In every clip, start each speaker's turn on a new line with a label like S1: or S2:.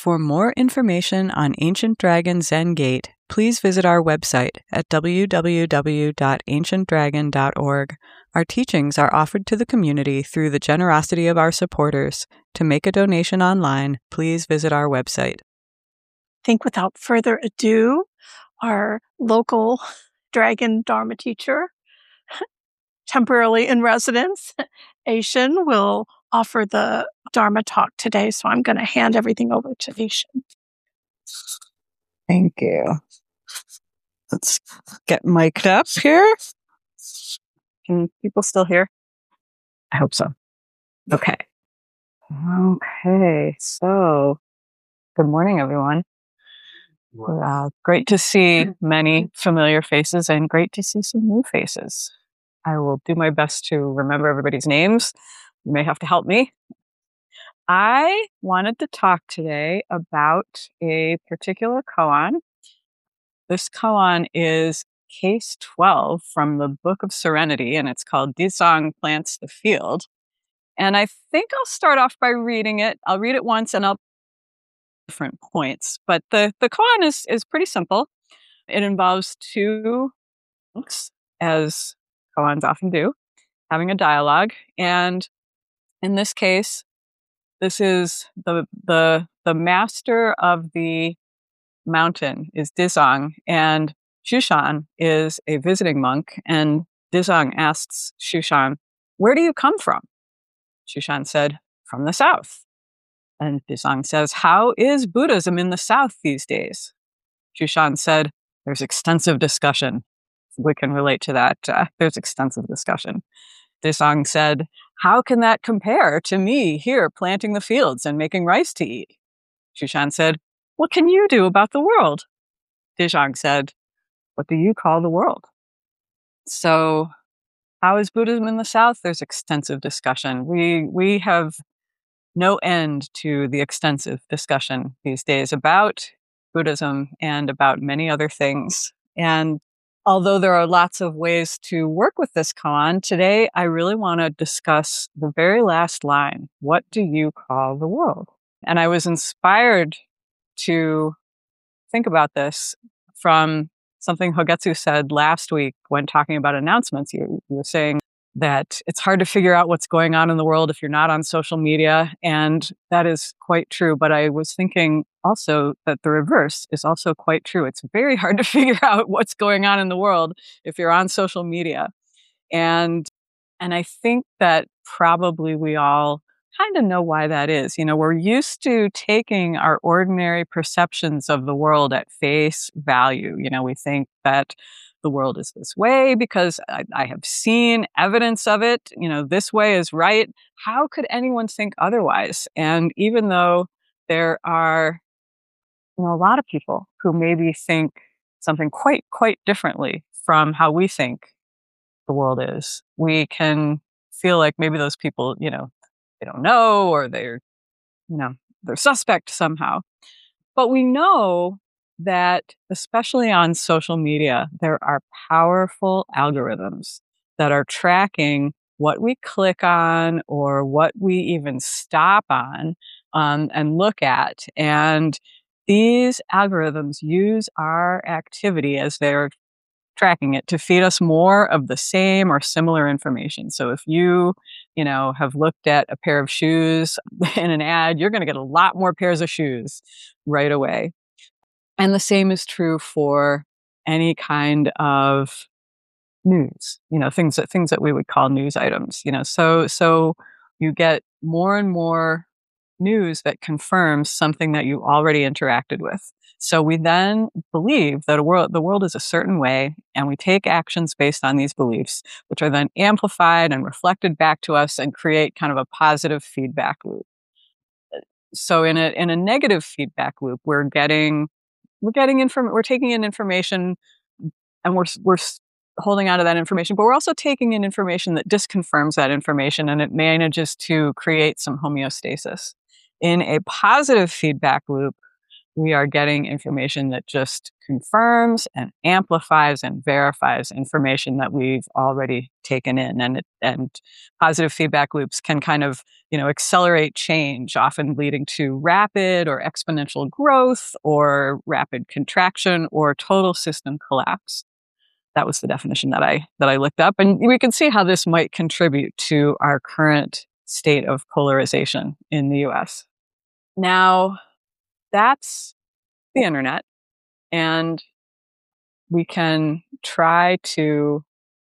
S1: For more information on Ancient Dragon Zen Gate, please visit our website at www.ancientdragon.org. Our teachings are offered to the community through the generosity of our supporters. To make a donation online, please visit our website.
S2: I think without further ado, our local Dragon Dharma teacher, temporarily in residence, Aishin, will offer the Dharma talk today. So I'm going to hand everything over to Aishin.
S1: Thank you. Let's get mic'd up here. Can people still hear? I hope so. Okay. So, good morning, everyone. Great to see many familiar faces and great to see some new faces. I will do my best to remember everybody's names. You may have to help me. I wanted to talk today about a particular koan. This koan is Case 12 from the Book of Serenity, and it's called Dizang Plants the Field. And I think I'll start off by reading it. I'll read it once and I'll different points. But the koan is pretty simple. It involves two monks, as koans often do, having a dialogue. And in this case, this is the master of the mountain is Dizang, and Shushan is a visiting monk. And Dizang asks Shushan, "Where do you come from?" Shushan said, "From the south." And Dizang says, "How is Buddhism in the south these days?" Shushan said, "There's extensive discussion." We can relate to that. There's extensive discussion. Dizang said, "How can that compare to me here planting the fields and making rice to eat?" Shushan said, "What can you do about the world?" Dizang said, "What do you call the world?" So, how is Buddhism in the South? There's extensive discussion. We have no end to the extensive discussion these days about Buddhism and about many other things. And although there are lots of ways to work with this koan, today I really want to discuss the very last line. What do you call the world? And I was inspired to think about this from something Hogetsu said last week when talking about announcements. You were saying that it's hard to figure out what's going on in the world if you're not on social media. And that is quite true. But I was thinking also that the reverse is also quite true. It's very hard to figure out what's going on in the world if you're on social media. And I think that probably we all kind of know why that is. You know, we're used to taking our ordinary perceptions of the world at face value. You know, we think that the world is this way because I have seen evidence of it. You know, this way is right. How could anyone think otherwise? And even though there are, a lot of people who maybe think something quite differently from how we think the world is, we can feel like maybe those people, they don't know, or they're suspect somehow. But we know that, especially on social media, there are powerful algorithms that are tracking what we click on or what we even stop on and look at. And these algorithms use our activity as they're tracking it to feed us more of the same or similar information. So if you, have looked at a pair of shoes in an ad, you're going to get a lot more pairs of shoes right away. And the same is true for any kind of news, things that we would call news items, so you get more and more news that confirms something that you already interacted with. So we then believe that the world is a certain way, and we take actions based on these beliefs, which are then amplified and reflected back to us and create kind of a positive feedback loop. So in a negative feedback loop, we're taking in information, and we're holding on to that information, but we're also taking in information that disconfirms that information, and it manages to create some homeostasis. In a positive feedback loop, we are getting information that just confirms and amplifies and verifies information that we've already taken in. And positive feedback loops can kind of, accelerate change, often leading to rapid or exponential growth or rapid contraction or total system collapse. That was the definition that I looked up. And we can see how this might contribute to our current state of polarization in the US. Now, that's the internet. And we can try to,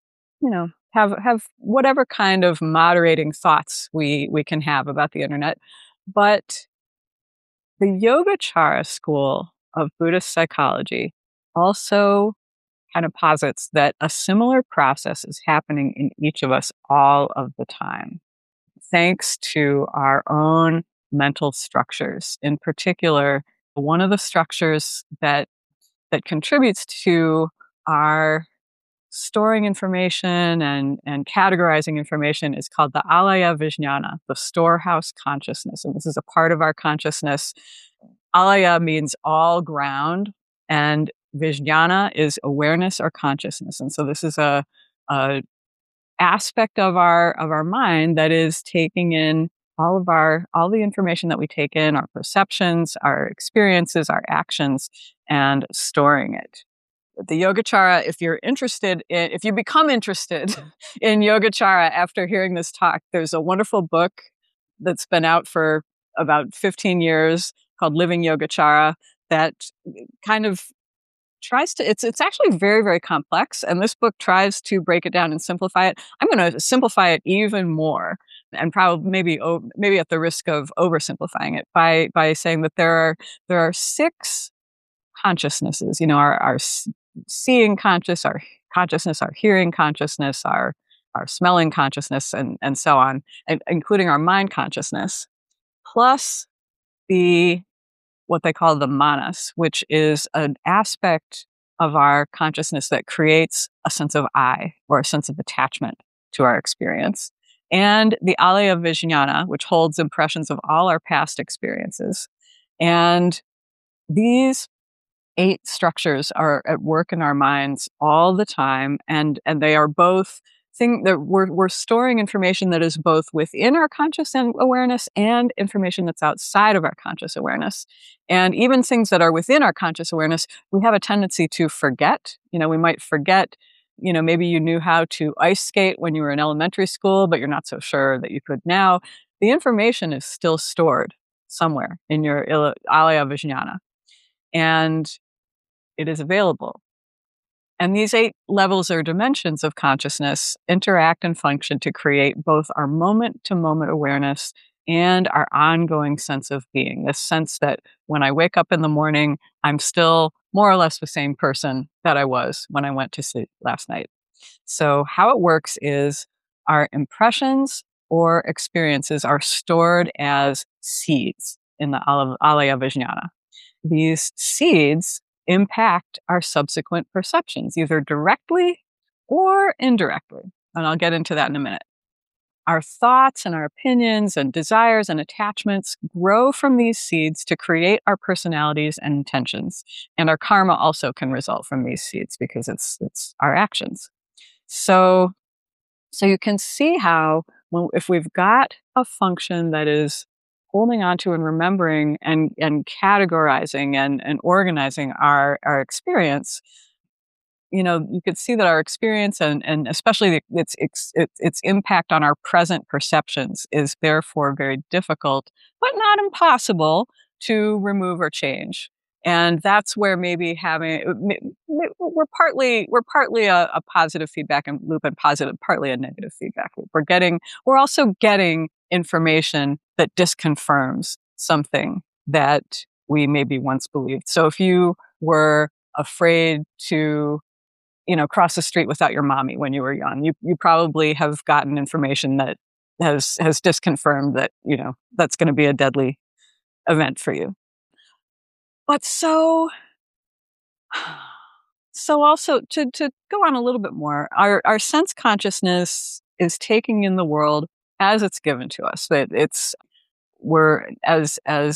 S1: have whatever kind of moderating thoughts we can have about the internet. But the Yogacara school of Buddhist psychology also kind of posits that a similar process is happening in each of us all of the time, thanks to our own mental structures. In particular, one of the structures that contributes to our storing information and categorizing information is called the alaya vijnana, the storehouse consciousness. And this is a part of our consciousness. Alaya means all ground, and vijnana is awareness or consciousness. And so this is a aspect of our mind that is taking in all the information that we take in, our perceptions, our experiences, our actions, and storing it. The Yogacara, if you become interested in Yogacara after hearing this talk, there's a wonderful book that's been out for about 15 years called Living Yogacara that kind of it's actually very, very complex. And this book tries to break it down and simplify it. I'm going to simplify it even more, and probably maybe at the risk of oversimplifying it by saying that there are 6 consciousnesses, our seeing consciousness, our hearing consciousness, our smelling consciousness, and so on, and including our mind consciousness, plus what they call the manas, which is an aspect of our consciousness that creates a sense of I, or a sense of attachment to our experience, and the alaya vijnana, which holds impressions of all our past experiences. And these 8 structures are at work in our minds all the time, and they are both that we're storing information that is both within our conscious awareness and information that's outside of our conscious awareness. And even things that are within our conscious awareness, we have a tendency to forget. We might forget, maybe you knew how to ice skate when you were in elementary school, but you're not so sure that you could now. The information is still stored somewhere in your alaya vijnana, and it is available. And these 8 levels or dimensions of consciousness interact and function to create both our moment-to-moment awareness and our ongoing sense of being. This sense that when I wake up in the morning, I'm still more or less the same person that I was when I went to sleep last night. So how it works is our impressions or experiences are stored as seeds in the alaya vijnana. These seeds impact our subsequent perceptions, either directly or indirectly. And I'll get into that in a minute. Our thoughts and our opinions and desires and attachments grow from these seeds to create our personalities and intentions. And our karma also can result from these seeds because it's our actions. So you can see how if we've got a function that is holding on to and remembering and categorizing and organizing our experience, you could see that our experience and especially its impact on our present perceptions is therefore very difficult, but not impossible to remove or change. And that's where maybe we're partly a positive feedback loop and partly a negative feedback loop. We're also getting information that disconfirms something that we maybe once believed. So if you were afraid to, cross the street without your mommy when you were young, you probably have gotten information that has disconfirmed that, that's going to be a deadly event for you. But so also to go on a little bit more, our sense consciousness is taking in the world as it's given to us. We're as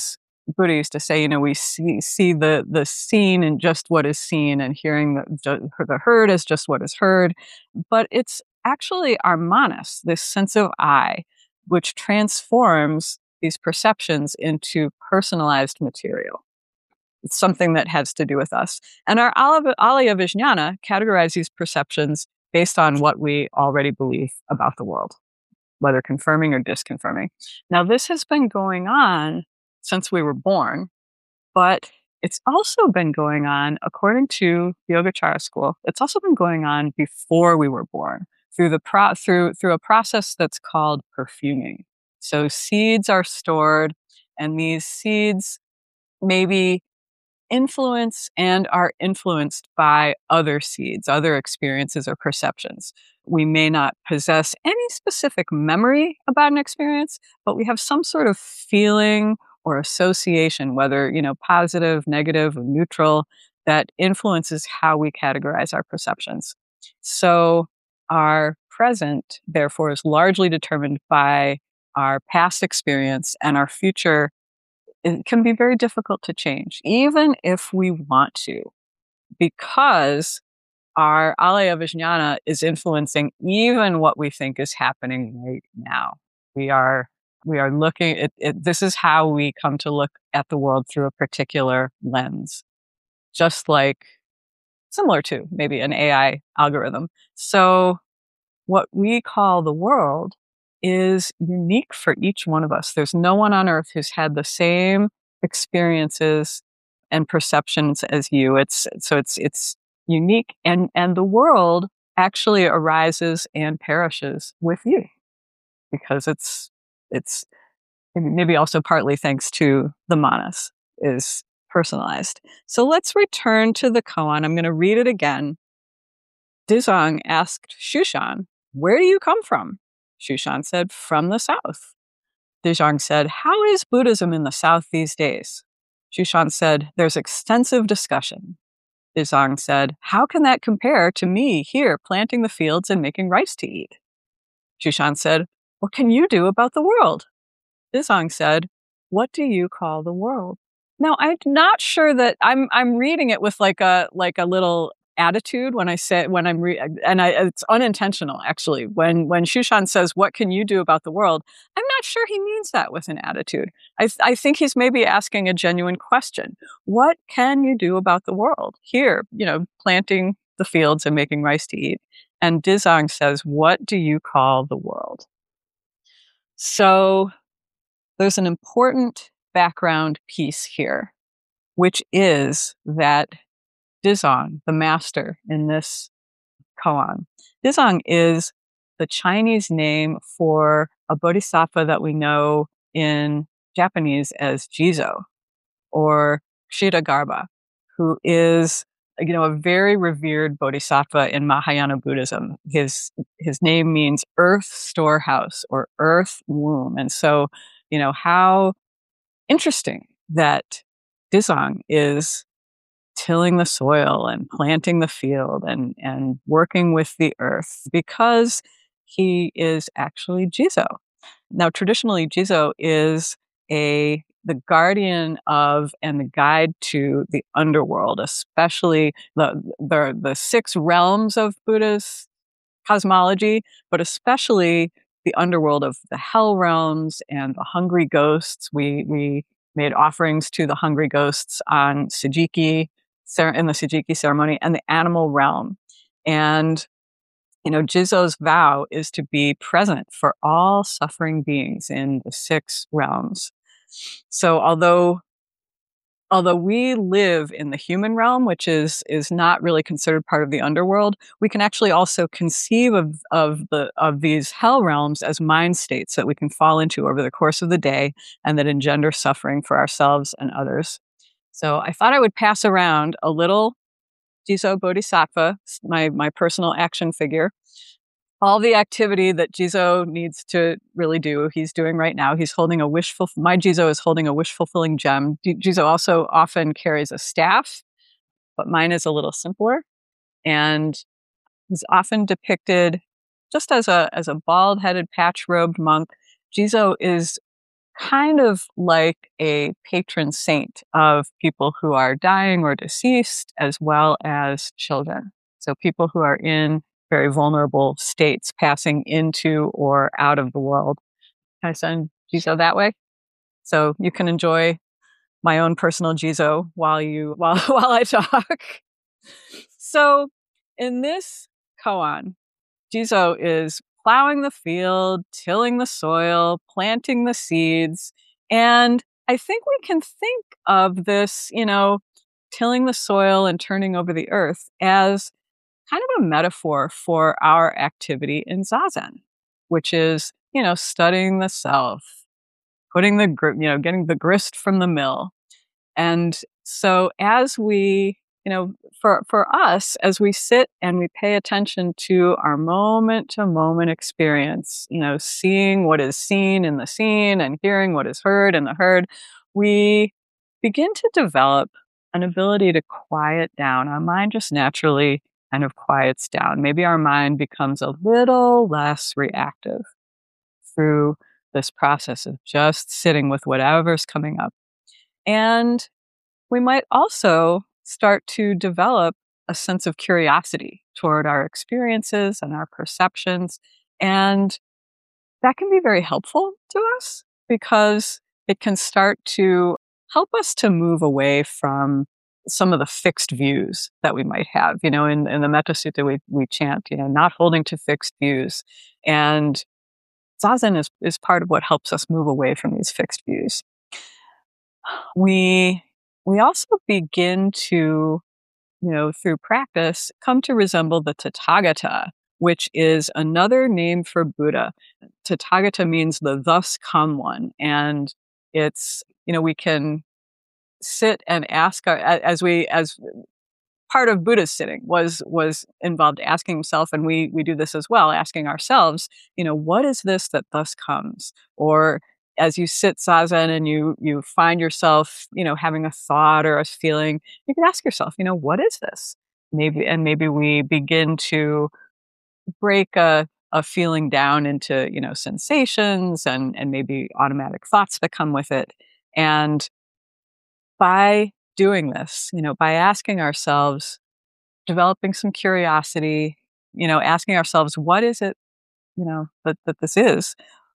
S1: Buddha used to say, we see the seen in just what is seen, and hearing the heard as just what is heard. But it's actually our manas, this sense of I, which transforms these perceptions into personalized material. It's something that has to do with us. And our Alaya Vijnana categorize these perceptions based on what we already believe about the world, whether confirming or disconfirming. Now, this has been going on since we were born, but it's also been going on, according to the Yogacara school, it's also been going on before we were born through through a process that's called perfuming. So seeds are stored, and these seeds maybe influence and are influenced by other seeds, other experiences or perceptions. We may not possess any specific memory about an experience, but we have some sort of feeling or association, whether, positive, negative, or neutral, that influences how we categorize our perceptions. So our present, therefore, is largely determined by our past experience, and our future, it can be very difficult to change, even if we want to, because our Alaya Vijnana is influencing even what we think is happening right now. We are looking at it. This is how we come to look at the world, through a particular lens, just like similar to maybe an AI algorithm. So what we call the world is unique for each one of us. There's no one on earth who's had the same experiences and perceptions as you. It's unique, and the world actually arises and perishes with you, because it's maybe also partly thanks to the manas, is personalized. So let's return to the koan. I'm going to read it again. Dizang asked Shushan, "Where do you come from?" Shushan said, "From the south." Dizang said, "How is Buddhism in the south these days?" Shushan said, "There's extensive discussion." Dizang said, "How can that compare to me here planting the fields and making rice to eat?" Shushan said, "What can you do about the world?" Dizang said, "What do you call the world?" Now, I'm not sure that I'm reading it with like a little attitude when it's unintentional, actually. When Shushan says, "What can you do about the world?" I'm not sure he means that with an attitude. I think he's maybe asking a genuine question. What can you do about the world? Here, planting the fields and making rice to eat. And Dizang says, "What do you call the world?" So there's an important background piece here, which is that Dizang, the master in this koan, Dizang is the Chinese name for a bodhisattva that we know in Japanese as Jizo, or Kshitigarbha, who is, a very revered bodhisattva in Mahayana Buddhism. His name means earth storehouse or earth womb. And so, how interesting that Dizang is tilling the soil and planting the field and working with the earth, because he is actually Jizo. Now, traditionally, Jizo is the guardian of and the guide to the underworld, especially the six realms of Buddha's cosmology, but especially the underworld of the hell realms and the hungry ghosts. We made offerings to the hungry ghosts on Sajiki, in the Sajiki ceremony, and the animal realm. And Jizo's vow is to be present for all suffering beings in the six realms. So although we live in the human realm, which is not really considered part of the underworld, we can actually also conceive of these hell realms as mind states that we can fall into over the course of the day, and that engender suffering for ourselves and others. So I thought I would pass around a little Jizo Bodhisattva, my personal action figure. All the activity that Jizo needs to really do, he's doing right now. He's holding my Jizo is holding a wish-fulfilling gem. Jizo also often carries a staff, but mine is a little simpler. And he's often depicted just as a bald-headed, patch-robed monk. Jizo is kind of like a patron saint of people who are dying or deceased, as well as children. So people who are in very vulnerable states, passing into or out of the world. Can I send Jizo that way? So you can enjoy my own personal Jizo while I talk. So in this koan, Jizo is plowing the field, tilling the soil, planting the seeds. And I think we can think of this, tilling the soil and turning over the earth as kind of a metaphor for our activity in Zazen, which is, studying the self, getting the grist from the mill. And so as we, for us, as we sit and we pay attention to our moment to moment experience, seeing what is seen in the seen and hearing what is heard in the heard, we begin to develop an ability to quiet down. Our mind just naturally kind of quiets down. Maybe our mind becomes a little less reactive through this process of just sitting with whatever's coming up. And we might also start to develop a sense of curiosity toward our experiences and our perceptions. And that can be very helpful to us because it can start to help us to move away from some of the fixed views that we might have. In the Metta Sutta, we chant, not holding to fixed views. And Zazen is part of what helps us move away from these fixed views. We also begin to, through practice, come to resemble the Tathagata, which is another name for Buddha. Tathagata means the thus come one. And it's, we can sit and ask as part of Buddha's sitting was involved asking himself, and we do this as well, asking ourselves, what is this that thus comes? Or as you sit Zazen and you find yourself, having a thought or a feeling, you can ask yourself, what is this? Maybe we begin to break a feeling down into, sensations and maybe automatic thoughts that come with it. And by doing this, by asking ourselves, developing some curiosity, asking ourselves, what is it, that this is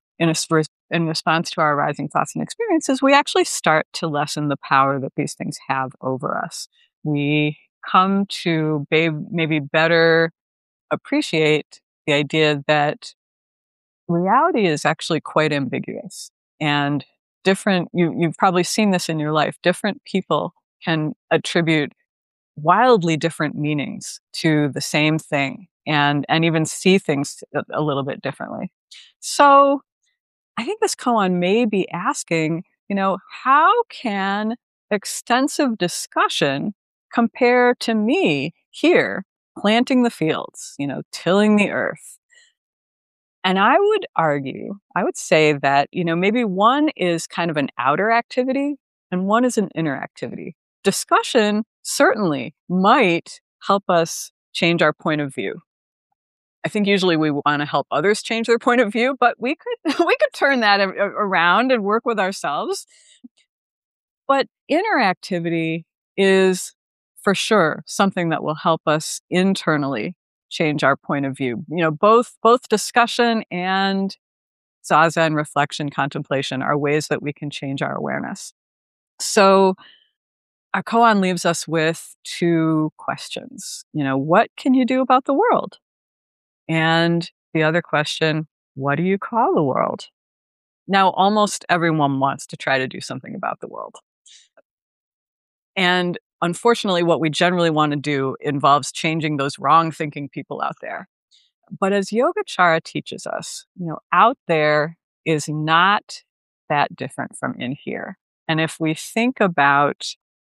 S1: in response to our arising thoughts and experiences, we actually start to lessen the power that these things have over us. We come to maybe better appreciate the idea that reality is actually quite ambiguous and different. You've probably seen this in your life. Different people can attribute wildly different meanings to the same thing and even see things a little bit differently. So I think this koan may be asking, how can extensive discussion compare to me here planting the fields, tilling the earth? And I would say that, maybe one is kind of an outer activity and one is an inner activity. Discussion certainly might help us change our point of view. I think usually we want to help others change their point of view, but we could we could turn that around and work with ourselves. But inner activity is for sure something that will help us internally change our point of view. Both discussion and zazen, reflection, contemplation are ways that we can change our awareness. So our koan leaves us with two questions. What can you do about the world? And the other question, what do you call the world? Now, almost everyone wants to try to do something about the world. And unfortunately, what we generally want to do involves changing those wrong thinking people out there. But as Yogacara teaches us, out there is not that different from in here. And if we think about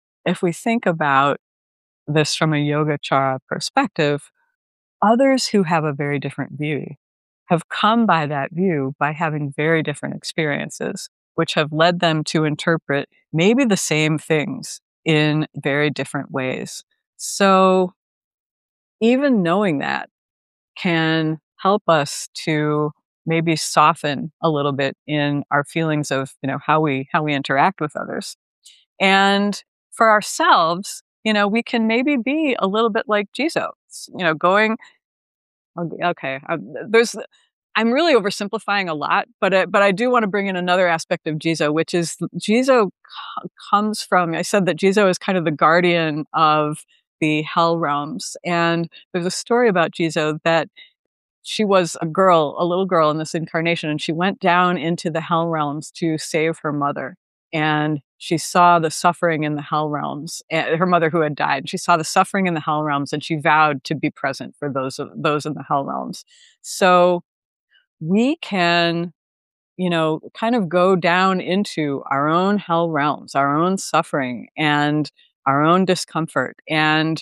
S1: this from a Yogacara perspective, others who have a very different view have come by that view by having very different experiences, which have led them to interpret maybe the same things in very different ways. So even knowing that can help us to maybe soften a little bit in our feelings of, how we interact with others. And for ourselves, we can maybe be a little bit like Jesus, going, okay, I'm really oversimplifying a lot, but I do want to bring in another aspect of Jizo, which is Jizo comes from. I said that Jizo is kind of the guardian of the hell realms, and there's a story about Jizo that she was a little girl in this incarnation, and she went down into the hell realms to save her mother. And she saw the suffering in the hell realms, her mother who had died. She saw the suffering in the hell realms, and she vowed to be present for those in the hell realms. So we can, kind of go down into our own hell realms, our own suffering and our own discomfort, and,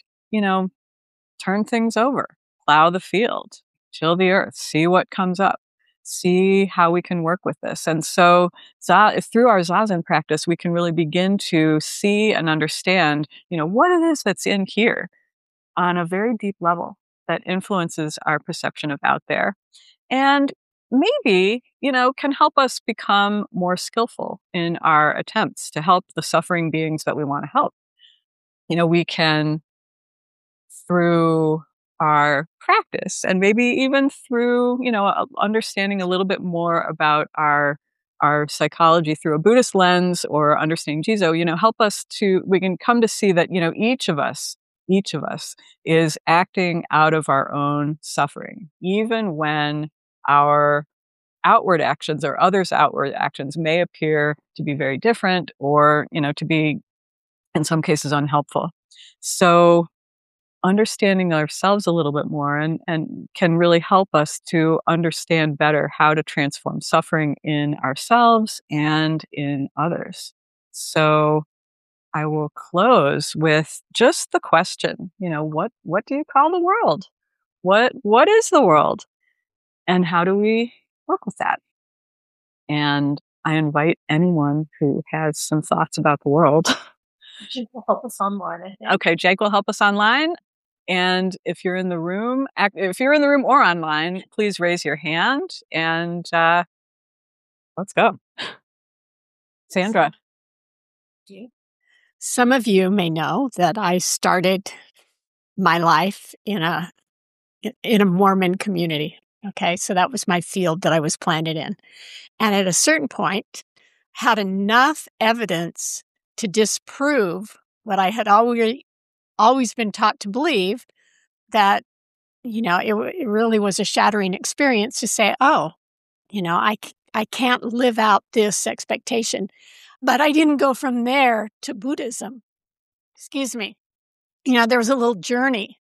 S1: turn things over, plow the field, till the earth, see what comes up, see how we can work with this. And so through our Zazen practice, we can really begin to see and understand, what it is that's in here on a very deep level that influences our perception of out there. And maybe, can help us become more skillful in our attempts to help the suffering beings that we want to help. We can, through our practice and maybe even through, understanding a little bit more about our psychology through a Buddhist lens or understanding Jizo, help us we can come to see that, each of us is acting out of our own suffering, even when our outward actions or others' outward actions may appear to be very different or, to be, in some cases, unhelpful. So understanding ourselves a little bit more and can really help us to understand better how to transform suffering in ourselves and in others. So I will close with just the question, what do you call the world? What is the world? And how do we work with that? And I invite anyone who has some thoughts about the world.
S2: Jake will help us online, I think.
S1: Okay, Jake will help us online. And if you're in the room or online, please raise your hand and let's go. Sandra.
S3: Some of you may know that I started my life in a Mormon community. Okay, so that was my field that I was planted in. And at a certain point, had enough evidence to disprove what I had always been taught to believe, that, it really was a shattering experience to say, oh, I can't live out this expectation. But I didn't go from there to Buddhism. Excuse me. There was a little journey.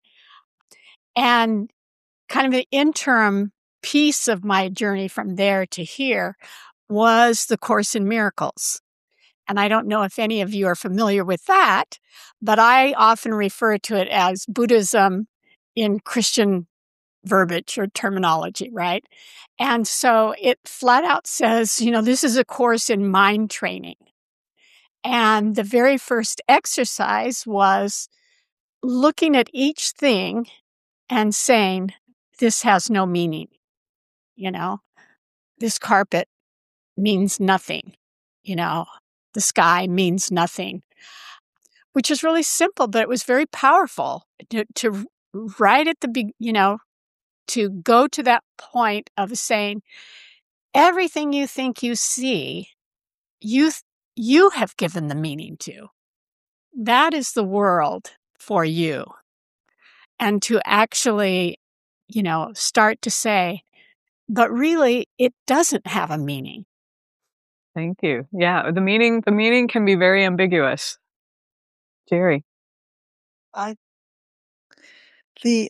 S3: And kind of an interim piece of my journey from there to here was the Course in Miracles. And I don't know if any of you are familiar with that, but I often refer to it as Buddhism in Christian verbiage or terminology, right? And so it flat out says, this is a course in mind training. And the very first exercise was looking at each thing and saying, this has no meaning. This carpet means nothing. The sky means nothing, which is really simple, but it was very powerful to right at the to go to that point of saying, everything you think you see, you have given the meaning to. That is the world for you. And to actually, start to say, but really, it doesn't have a meaning.
S1: Thank you. Yeah, the meaning can be very ambiguous. Jerry.
S4: There's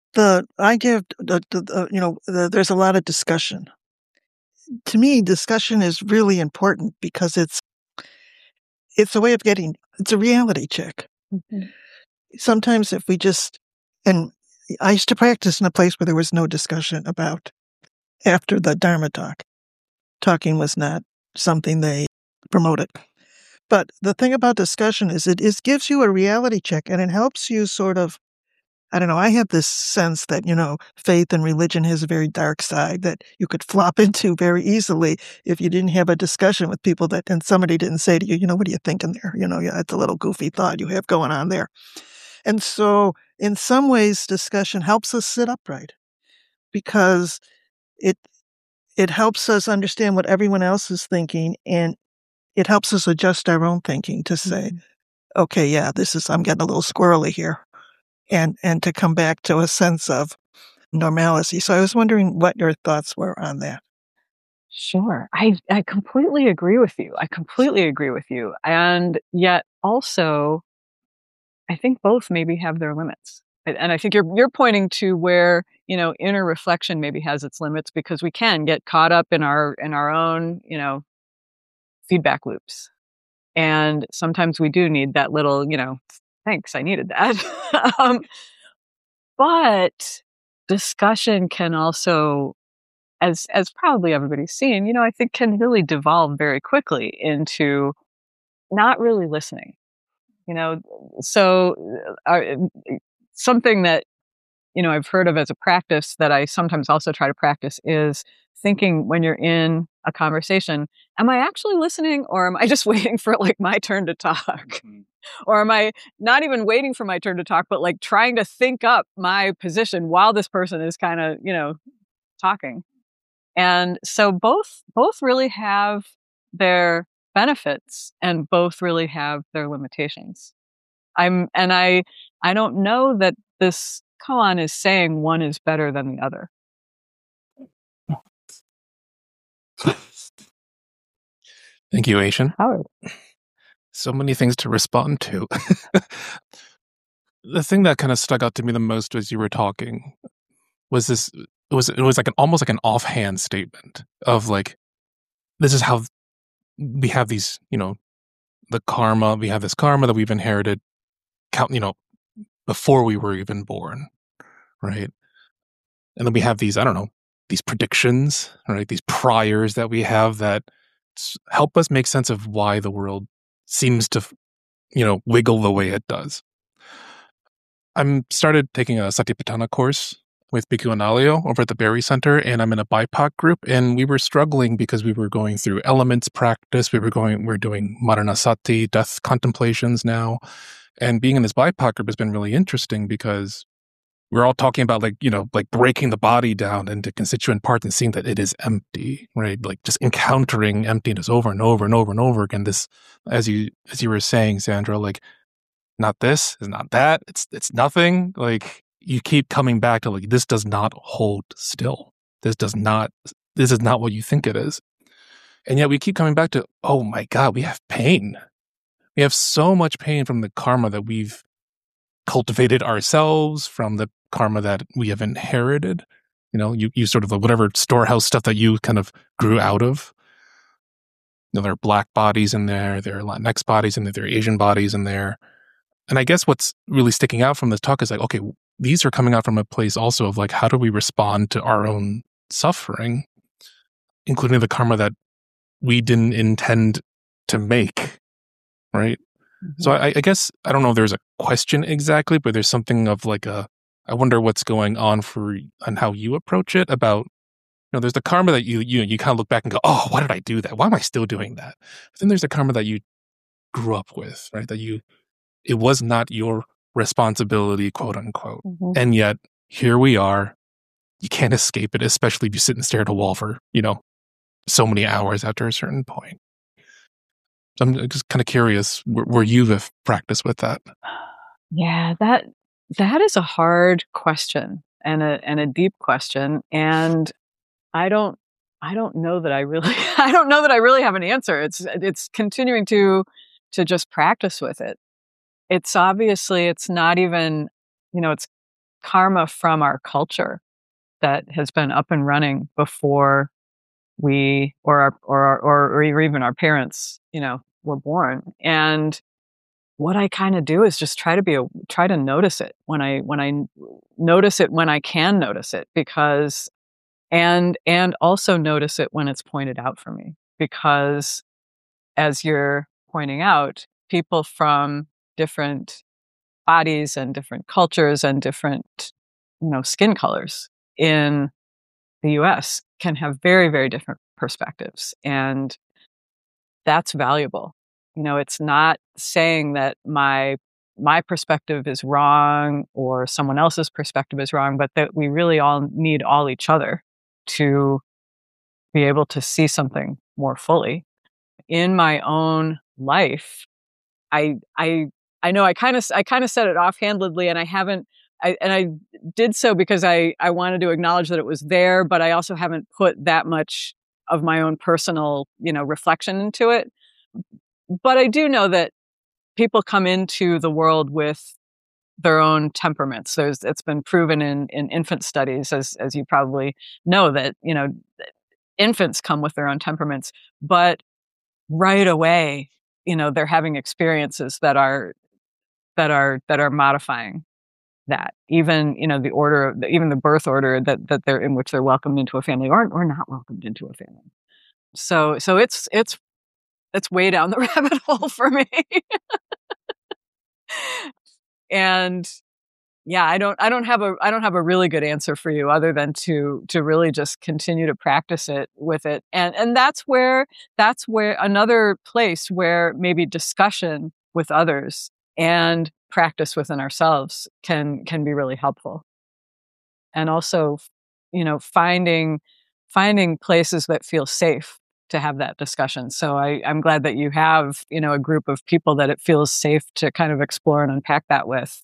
S4: a lot of discussion. To me, discussion is really important because it's a way of it's a reality check.
S1: Mm-hmm.
S4: Sometimes if we and I used to practice in a place where there was no discussion about after the Dharma talk. Talking was not something they promoted. But the thing about discussion is it gives you a reality check and it helps you sort of I don't know, I have this sense that, faith and religion has a very dark side that you could flop into very easily if you didn't have a discussion with people and somebody didn't say to you, what are you thinking there? Yeah, it's a little goofy thought you have going on there. And so in some ways, discussion helps us sit upright because it helps us understand what everyone else is thinking, and it helps us adjust our own thinking to say, okay, yeah, I'm getting a little squirrely here, and to come back to a sense of normalcy. So I was wondering what your thoughts were on that.
S1: Sure. I completely agree with you. And yet also, I think both maybe have their limits. And I think you're pointing to where, inner reflection maybe has its limits because we can get caught up in our own, feedback loops. And sometimes we do need that little, thanks, I needed that. But discussion can also, as probably everybody's seen, I think can really devolve very quickly into not really listening. So something that, I've heard of as a practice that I sometimes also try to practice is thinking when you're in a conversation, am I actually listening or am I just waiting for my turn to talk? Mm-hmm. Or am I not even waiting for my turn to talk, but trying to think up my position while this person is kind of, talking. And so both really have their benefits and both really have their limitations. I don't know that this koan is saying one is better than the other.
S5: Thank you, Aishan.
S1: Howard.
S5: So many things to respond to. The thing that kind of stuck out to me the most as you were talking was this. It was almost like an offhand statement of this is how we have these, the karma. We have this karma that we've inherited, before we were even born, right? And then we have these, I don't know, these predictions, right? These priors that we have that help us make sense of why the world seems to, wiggle the way it does. I'm started taking a Satipatthana course with Bhikkhu Analio over at the Berry Center, and I'm in a BIPOC group, and we were struggling because we were going through elements practice. We're doing Maranasati, death contemplations now. And being in this BIPOC group has been really interesting because we're all talking about breaking the body down into constituent parts and seeing that it is empty, right? Just encountering emptiness over and over and over and over again. This, as you were saying, Sandra, not this, is not that, it's nothing. You keep coming back to this does not hold still. This is not what you think it is. And yet we keep coming back to, oh my God, we have pain. We have so much pain from the karma that we've cultivated ourselves, from the karma that we have inherited. You sort of whatever storehouse stuff that you kind of grew out of. There are Black bodies in there, there are Latinx bodies in there, there are Asian bodies in there. And I guess what's really sticking out from this talk is okay, these are coming out from a place also of how do we respond to our own suffering, including the karma that we didn't intend to make, right? Mm-hmm. So I guess, I don't know if there's a question exactly, but there's something of I wonder what's going on and how you approach it about, there's the karma that you kind of look back and go, oh, why did I do that? Why am I still doing that? But then there's the karma that you grew up with, right? It was not your responsibility, quote unquote. Mm-hmm. And yet here we are. You can't escape it, especially if you sit and stare at a wall for, so many hours after a certain point. So I'm just kind of curious where you have practiced with that.
S1: Yeah, that is a hard question and a deep question. And I don't know that I really have an answer. It's continuing to just practice with it. It's obviously, it's not even, it's karma from our culture that has been up and running before we or even our parents, were born. And what I kind of do is just try to notice it when I notice it when I can notice it, because and also notice it when it's pointed out for me, because as you're pointing out, people from different bodies and different cultures and different, skin colors in the US can have very, very different perspectives. And that's valuable. It's not saying that my perspective is wrong or someone else's perspective is wrong, but that we really all need all each other to be able to see something more fully. In my own life, I know I kind of said it offhandedly, and I haven't. I did so because I wanted to acknowledge that it was there, but I also haven't put that much of my own personal, reflection into it. But I do know that people come into the world with their own temperaments. It's been proven in infant studies, as you probably know, that infants come with their own temperaments, but right away, they're having experiences that are modifying that. Even even the birth order that they're in, which they're welcomed into a family or not welcomed into a family. So it's way down the rabbit hole for me. And yeah, I don't have a really good answer for you other than to really just continue to practice it with it. And that's where another place where maybe discussion with others and practice within ourselves can be really helpful. And also, finding places that feel safe to have that discussion. So I'm glad that you have, a group of people that it feels safe to kind of explore and unpack that with.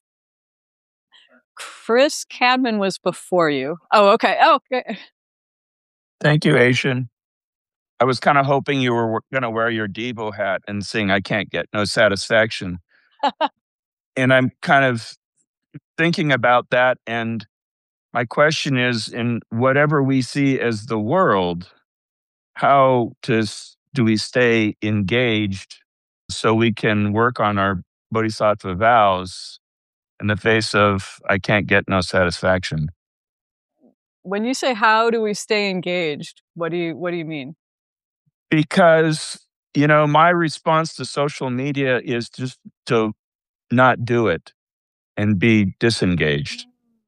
S1: Chris Cadman was before you. Oh, okay. Oh, okay.
S6: Thank you, Aishin. I was kind of hoping you were going to wear your Devo hat and sing I Can't Get No Satisfaction. And I'm kind of thinking about that. And my question is, in whatever we see as the world, how do we stay engaged so we can work on our bodhisattva vows in the face of I can't get no satisfaction?
S1: When you say how do we stay engaged, what do you mean?
S6: Because, my response to social media is just to not do it and be disengaged.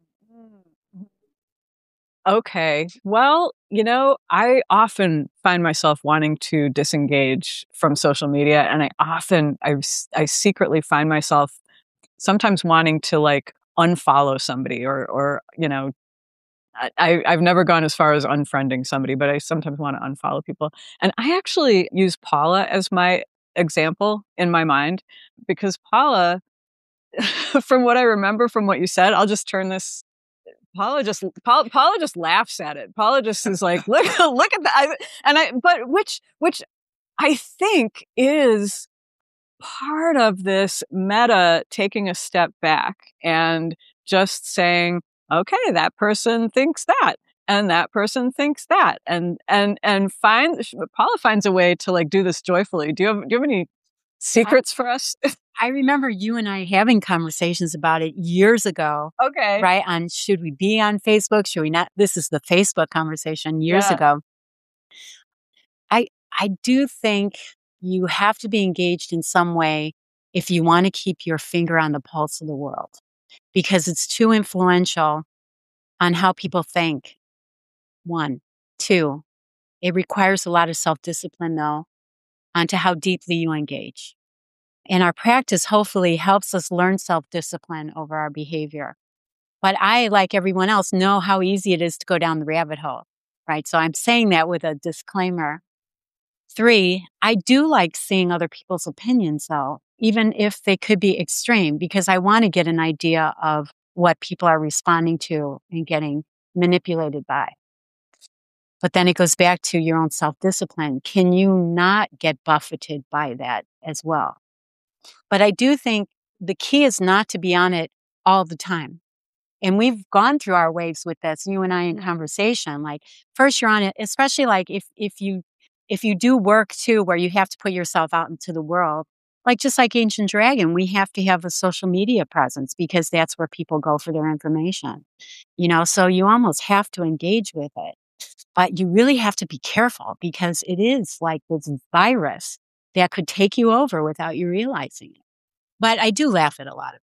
S1: Okay. Well, I often find myself wanting to disengage from social media, and I secretly find myself sometimes wanting to like unfollow somebody or I've never gone as far as unfriending somebody, but I sometimes want to unfollow people. And I actually use Paula as my example in my mind because Paula, from what I remember from what you said, I'll just turn this. Paula just laughs at it. Paula just is like, look at that. But which I think is part of this meta taking a step back and just saying, okay, that person thinks that, and that person thinks that, and Paula finds a way to like do this joyfully. Do you have any secrets for us?
S7: I remember you and I having conversations about it years ago.
S1: Okay.
S7: Right? On should we be on Facebook? Should we not? This is the Facebook conversation years ago. I do think you have to be engaged in some way if you want to keep your finger on the pulse of the world, because it's too influential on how people think. 1. 2, it requires a lot of self-discipline, though, onto how deeply you engage. And our practice hopefully helps us learn self-discipline over our behavior. But I, like everyone else, know how easy it is to go down the rabbit hole, right? So I'm saying that with a disclaimer. 3, I do like seeing other people's opinions, though, even if they could be extreme, because I want to get an idea of what people are responding to and getting manipulated by. But then it goes back to your own self-discipline. Can you not get buffeted by that as well? But I do think the key is not to be on it all the time. And we've gone through our waves with this, you and I in conversation. Like, first you're on it, especially like if you do work too, where you have to put yourself out into the world, like just like Ancient Dragon, we have to have a social media presence because that's where people go for their information. So you almost have to engage with it. But you really have to be careful because it is like this virus that could take you over without you realizing it. But I do laugh at a lot of it.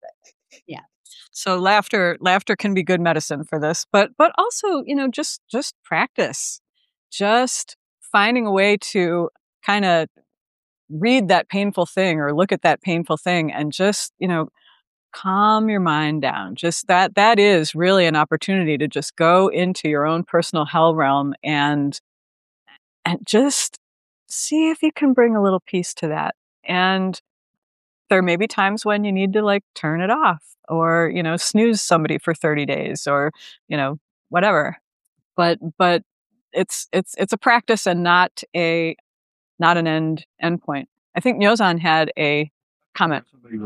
S7: Yeah.
S1: So laughter can be good medicine for this, but also, just practice, just finding a way to kind of read that painful thing or look at that painful thing and just, calm your mind down. Just that is really an opportunity to just go into your own personal hell realm and just see if you can bring a little peace to that. And there may be times when you need to like turn it off or, snooze somebody for 30 days or, whatever. But it's a practice and not an end point. I think Nyozan had a comment.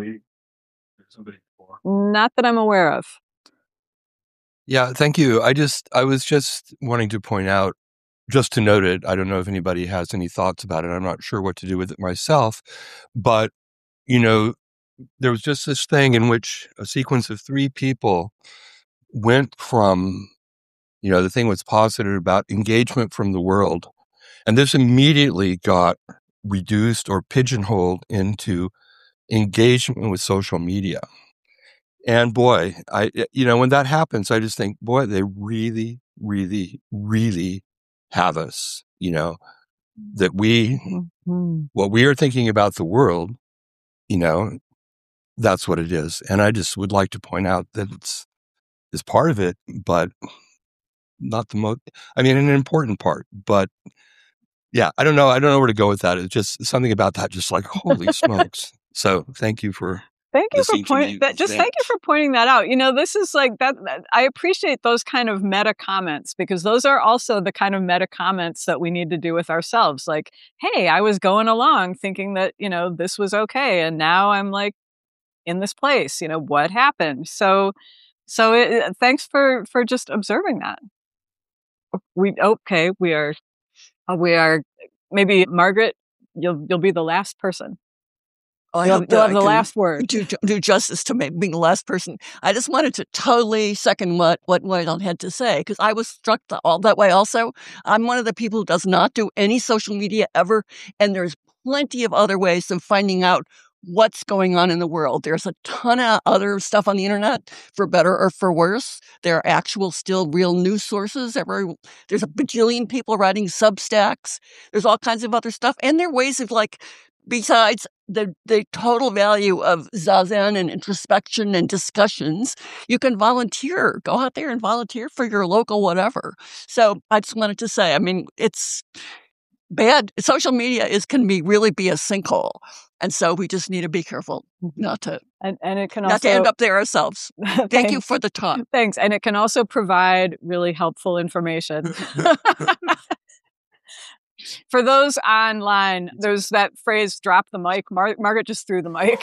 S1: Not that I'm aware of.
S8: Yeah, thank you. I was just wanting to point out, just to note it, I don't know if anybody has any thoughts about it. I'm not sure what to do with it myself, but there was just this thing in which a sequence of 3 people went from, the thing was posited about engagement from the world. And this immediately got reduced or pigeonholed into engagement with social media. And boy, when that happens, I just think, boy, they really, really, really have us, that what we are thinking about the world, that's what it is. And I just would like to point out that it's part of it, but not the most, an important part, but yeah, I don't know where to go with that. It's just something about that, just like, holy smokes. So thank you for
S1: Thank you for
S8: pointing
S1: thank you for pointing that out. This is like that. I appreciate those kind of meta comments because those are also the kind of meta comments that we need to do with ourselves. Like, hey, I was going along thinking that, this was okay. And now I'm like in this place, what happened? So thanks for just observing that. We are maybe Margaret, you'll be the last person.
S9: I
S1: You'll
S9: hope that
S1: have
S9: I
S1: the
S9: can
S1: last word.
S9: do justice to being the last person. I just wanted to totally second what Waylon had to say, because I was struck all that way also. I'm one of the people who does not do any social media ever, and there's plenty of other ways of finding out what's going on in the world. There's a ton of other stuff on the internet, for better or for worse. There are actual, still real news sources. There's a bajillion people writing Substacks. There's all kinds of other stuff. And there are ways of besides the total value of zazen and introspection and discussions, you can volunteer. Go out there and volunteer for your local whatever. So I just wanted to say, it's bad. Social media can really be a sinkhole. And so we just need to be careful not to
S1: and it can also
S9: not to end up there ourselves. Thank you for the talk.
S1: Thanks. And it can also provide really helpful information. For those online, there's that phrase, drop the mic. Margaret just threw the mic.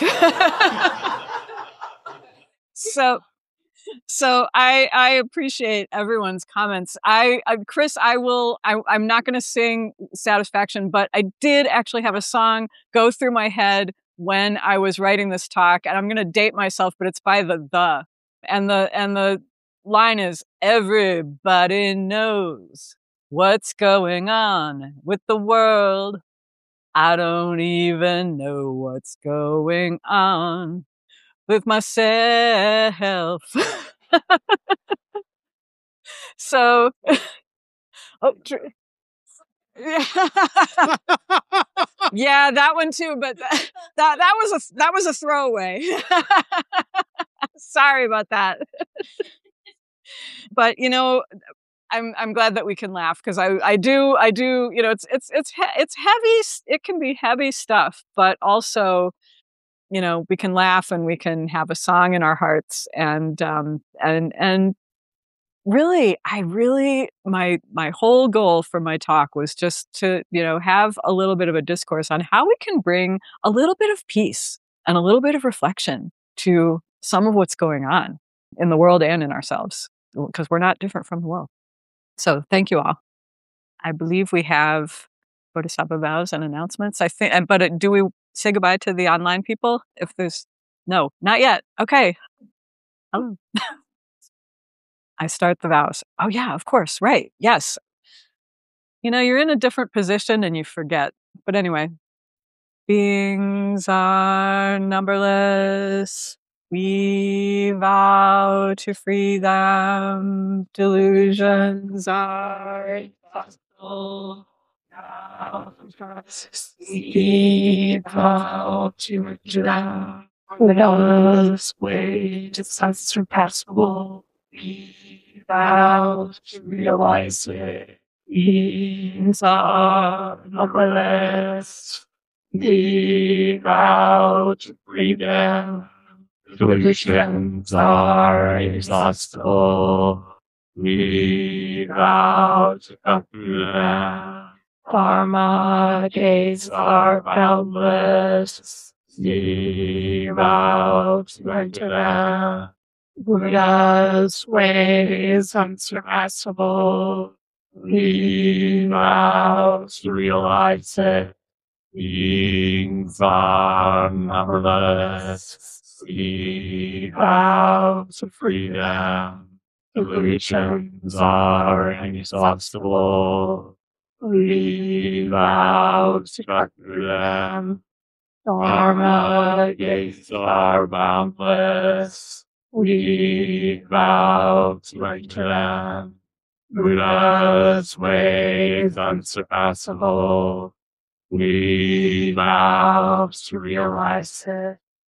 S1: So I appreciate everyone's comments. Chris, I'm not going to sing Satisfaction, but I did actually have a song go through my head when I was writing this talk, and I'm going to date myself, but it's by the, and the line is, everybody knows what's going on with the world. I don't even know what's going on with myself. So, yeah, that one too. But that was a throwaway. Sorry about that. But I'm glad that we can laugh, because I do it's heavy. It can be heavy stuff, but also we can laugh and we can have a song in our hearts, and really, my whole goal for my talk was just to have a little bit of a discourse on how we can bring a little bit of peace and a little bit of reflection to some of what's going on in the world and in ourselves, because we're not different from the world. So thank you all. I believe we have Bodhisattva vows and announcements. I think, but do we say goodbye to the online people? If there's no, not yet. Okay. Hello. I start the vows. Oh yeah, of course. Right. Yes. You're in a different position and you forget. But anyway, beings are numberless. We vow to free them. Delusions are impossible. We vow to drown. Lawless ways unsurpassable. We vow to realize it. These are numberless. We vow to free them. Delusions are inexhaustible. We vow to conquer them. Karma days are boundless. We vow to enter them. Buddha's way is unsurpassable. We vow to realize it. Beings are numberless. We vow to free them. Delusions are inexhaustible. We vow to conquer them. Dharma gates are boundless. We vow to enter them. Buddha's way is unsurpassable. We vow to realize it.